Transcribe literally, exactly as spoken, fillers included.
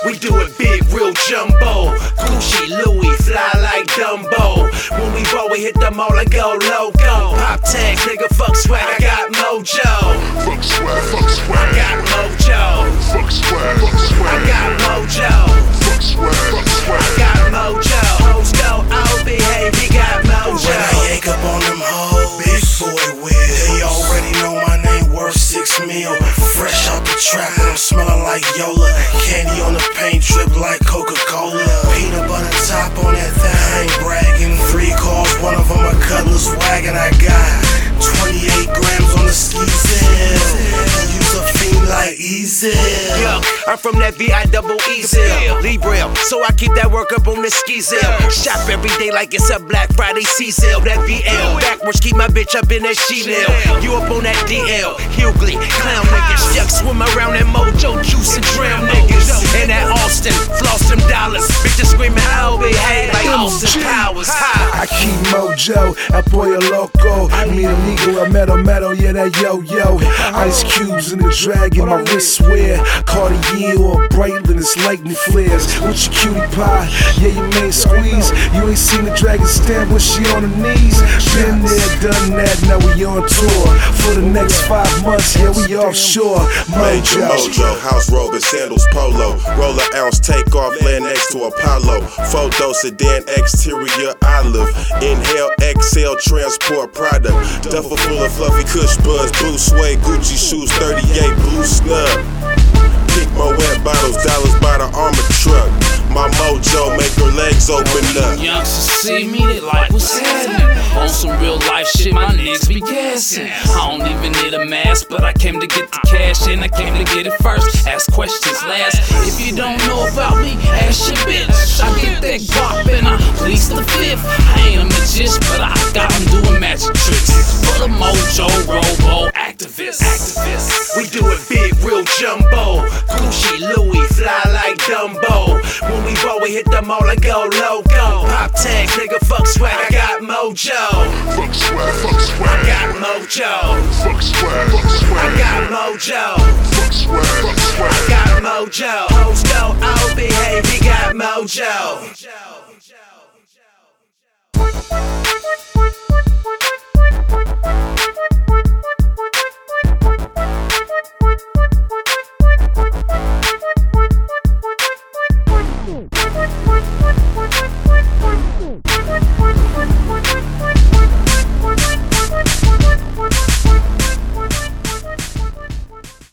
We do it big, real jumbo. Gucci, Louis, fly like Dumbo. When we roll, we hit the mall and go loco. Pop tag, nigga, fuck swag, I got mojo. Fuck swag, fuck swag. I got mojo. Fuck swag, fuck swag. I got mojo. Fuck swag, fuck swag. I got mojo. Hoes go, oh, behave, he got mojo. When I yank up on them hoes, big boy with. They already know my name worth six mil. Fresh out the trap and I'm smelling like Yola. Candy on the paint, drip like Coca-Cola. Peanut butter top on that thing, I ain't bragging. Three cars, one of them a Cutlass wagon. I got twenty-eight grams on the ski zip. Use a fiend like Easy. Yo, I'm from that V I double E zip. Librel, so I keep that work up on the ski zip. Shop every day like it's a Black Friday C-sale. That V L, backwards keep my bitch up in that Chanel. You up on that D L, Hughley, clown niggas. Yuck, swim around that mojo, juice and drown niggas. And that Austin, floss them dollars. Bitches screaming, oh, behave like Austin Powers. I keep mojo, El Pollo Loco. Mi amigo, El Metal Metal, yeah, that yo-yo. Ice cubes in the dragon, my wrist wear. Cartier or Breitling, it's lightning flares. With your cutie pie, yeah, you main squeeze. You ain't seen the dragon stand when she on her knees. Been there, done that, now we on tour. For the next five months, yeah, we offshore. Major mojo, house robe and sandals polo. Roll an ounce, take off, land next to Apollo. Photo sedan, exterior olive. Inhale, exhale, transport product. Duffel full of fluffy kush buds, blue suede, Gucci shoes, thirty-eight, blue snug. Pick my wet bottles, dollars by the armor truck. My mojo make her legs open up. Youngsters see me, they like, what's happening? On some real life shit, my niggas be gassing. I don't even need a mask, but I came to get the cash and I came to get it first. Ask questions last. If you don't know about me, ask your bitch. I get that guap and I please the fifth. I ain't a magician, but I got them doing magic tricks. For the mojo, robo, activists. Activists. We do it big, real jumbo. Gucci, Louis, fly like Dumbo. When we roll, we hit the mall and go loco. Pop tag, nigga, fuck swag, I got mojo. Fuck swag, fuck swag. I got mojo. Fuck swag, fuck swag. I got mojo. Fuck swag, fuck swag. I got mojo. Hoes go, oh, behave, he got mojo.